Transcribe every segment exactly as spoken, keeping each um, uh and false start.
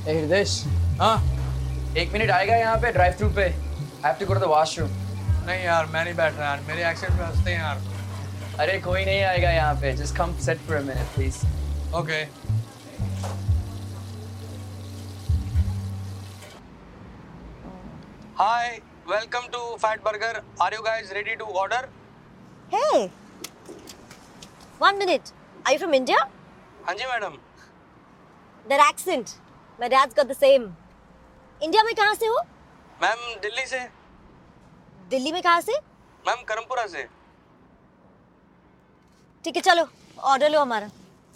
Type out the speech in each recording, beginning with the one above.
ए हृदेश, हाँ एक मिनट आएगा यहाँ पे ड्राइव थ्रू पे। I have to go to the washroom. नहीं यार, मैं नहीं बैठ रहा यार, मेरे एक्सेंट में हंसते हैं यार। अरे कोई नहीं आएगा यहाँ पे, just come sit for a minute please. Okay. Hi, welcome to fat burger. Are you guys ready to order? Hey, one minute. Are you from India? हाँ जी madam. That accent. My dad's got the same. India में कहाँ से हो? Ma'am Delhi से। दिल्ली में कहाँ से? मैम करमपुरा से। ठीक है चलो, ऑर्डर लो हमारा।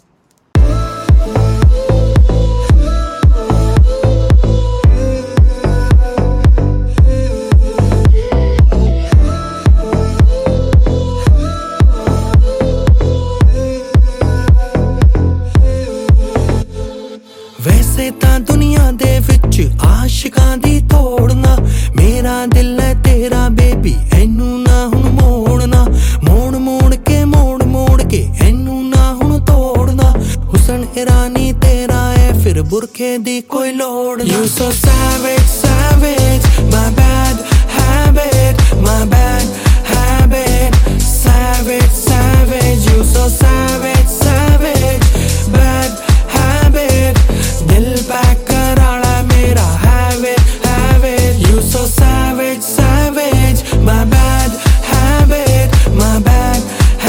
वैसे ਤਾਂ ਦੁਨੀਆ ਦੇ ਵਿੱਚ ਆਸ਼ਿਕਾਂ ਦੀ ਤੋੜਨਾ, ਮੇਰਾ ਦਿਲ ਹੈ ਤੇਰਾ ਬੇਬੀ, ਇਹਨੂੰ ਨਾ ਹੁਣ ਮੋੜਨਾ, ਮੋੜ ਮੋੜ ਕੇ ਮੋੜ ਮੋੜ ਕੇ ਇਹਨੂੰ ਨਾ ਹੁਣ ਤੋੜਨਾ, ਹੁਸਨ ਇਰਾਨੀ ਤੇਰਾ ਹੈ ਫਿਰ ਬੁਰਖੇ ਦੀ ਕੋਈ ਲੋੜ ਨਾ। You so savage, savage, my bad habit, my bad habit, savage, savage, you so savage, savage, bad habit, दिल पैक कराना मेरा habit, habit, you so savage, savage, my bad habit, my bad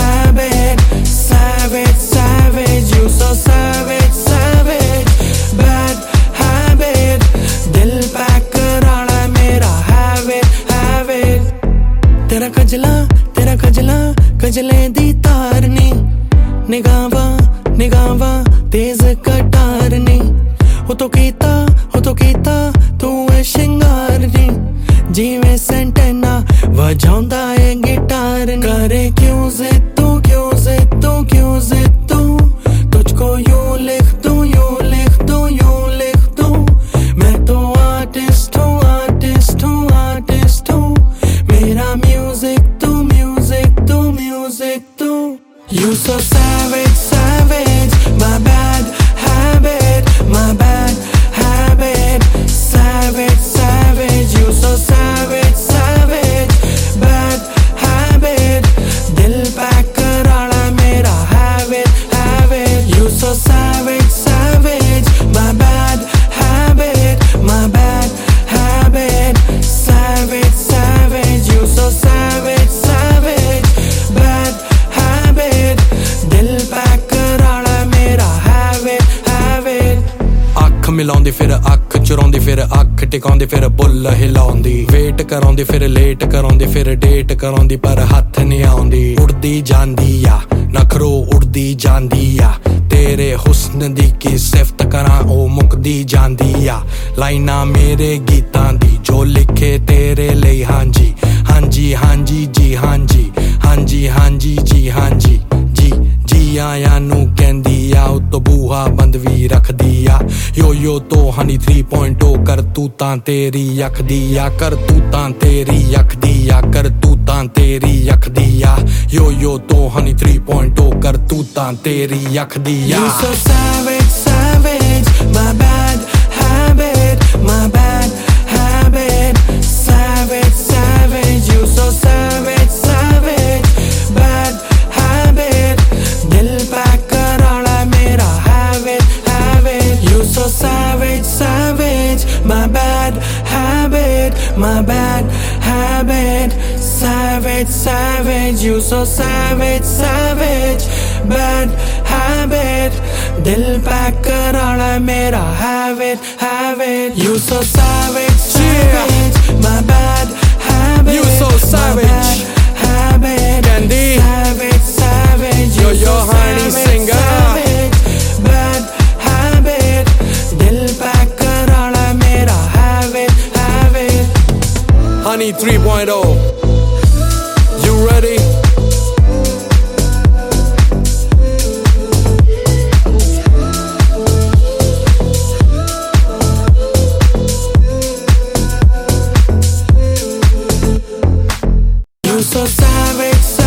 habit, savage, savage, you so savage, savage, bad habit, दिल pack कराना मेरा habit, habit, तेरा कजला तेरा कजला कजले दी तारनी, निगावा निगावा तेज कटारनी, हो तो कीता हो तो कीता तू है शिंगार नी, जिवें सेंटेना वजाउंदा है गिटार नी, करे क्यों जिद तू क्यों जिद तू क्यों जिद तू, तुझको यूं लिख दूं यूं लिख दूं यूं लिख दूं, मैं तो आर्टिस्ट हूँ आर्टिस्ट हूँ आर्टिस्ट हूँ, मेरा म्यूजिक तू म्यूजिक तू म्यूजिक तू। You so savage, savage, my bad habit, my bad habit, savage, savage, you so savage, savage, bad habit, दिल पैक कराना मेरा habit, habit, you so savage, savage, my bad habit, my bad habit, savage, savage, you so savage, savage, bad habit, दिल pack कराना मेरा habit, habit। ਅੱਖ ਮਿਲਾਉਂਦੀ ਫਿਰ ਅੱਖ ਚੁਰਾਉਂਦੀ ਫਿਰ ਅੱਖ ਟਿਕਾਉਂਦੀ ਫਿਰ ਬੁੱਲ ਹਿਲਾਉਂਦੀ, ਵੇਟ ਕਰਾਉਂਦੀ ਫਿਰ ਲੇਟ ਕਰਾਉਂਦੀ ਫਿਰ ਡੇਟ ਕਰਾਉਂਦੀ, ਪਰ ਹੱਥ ਨਹੀਂ ਆਉਂਦੀ, ਉੜਦੀ ਜਾਂਦੀ ਆ ਨਖਰੋ ਉੜਦੀ ਜਾਂਦੀ ਆ, ਤੇਰੇ ਹੁਸਨ ਦੀ ਕੀ ਸਿਫਤ ਕਰਾਂ ਉਹ ਮੁੱਕਦੀ ਜਾਂਦੀ ਆ, ਲਾਈਨਾਂ ਮੇਰੇ ਗੀਤਾਂ ਦੀ ਜੋ ਲਿਖੇ ਤੇਰੇ ਲਈ, ਹਾਂਜੀ ਹਾਂਜੀ ਹਾਂਜੀ ਜੀ ਹਾਂਜੀ ਹਾਂਜੀ ਹਾਂਜੀ ਜੀ ਹਾਂਜੀ ਜੀ ਜੀ ਆਇਆਂ ਨੂੰ ਕਹਿੰਦੀ ਆ, ਉਤੋਂ ਬੂਹਾ ਬੰਦ ਵੀ ਰੱਖਦੀ ਆ, ਯੋ ਯੋ ਤੋਂ ਹਨੀ ਥ੍ਰੀ ਪੁਆਇੰਟ ਓ ਕਰ ਤੂੰ ਤਾਂ ਤੇਰੀ ਅੱਖ ਦੀ ਆ, ਕਰ ਤੂੰ ਤਾਂ ਤੇਰੀ ਅੱਖ ਦੀ ਆ, ਕਰ ਤੂੰ ਤਾਂ ਤੇਰੀ ਅੱਖ ਦੀ ਆ, ਯੋ ਯੋ ਤੋਂ ਹਨੀ ਥ੍ਰੀ ਪੁਆਇੰਟ ਓ ਕਰ ਤੂੰ ਤਾਂ ਤੇਰੀ ਅੱਖ ਦੀ ਆ। You so savage, savage, my bad habit, my bad habit, savage, savage, you so savage, savage, bad habit, दिल पैक कराना मेरा habit, habit, you so savage, savage, my bad habit, my bad habit, savage, savage, you so savage, savage, bad habit, दिल pack कराना मेरा habit, habit, you so savage, savage, my bad habit, You so savage. my bad habit, Candy. savage, savage, Yo, you yo, so honey savage, singer. savage, bad habit, दिल pack कराना मेरा habit, habit। Honey three point o, you ready? You so savage,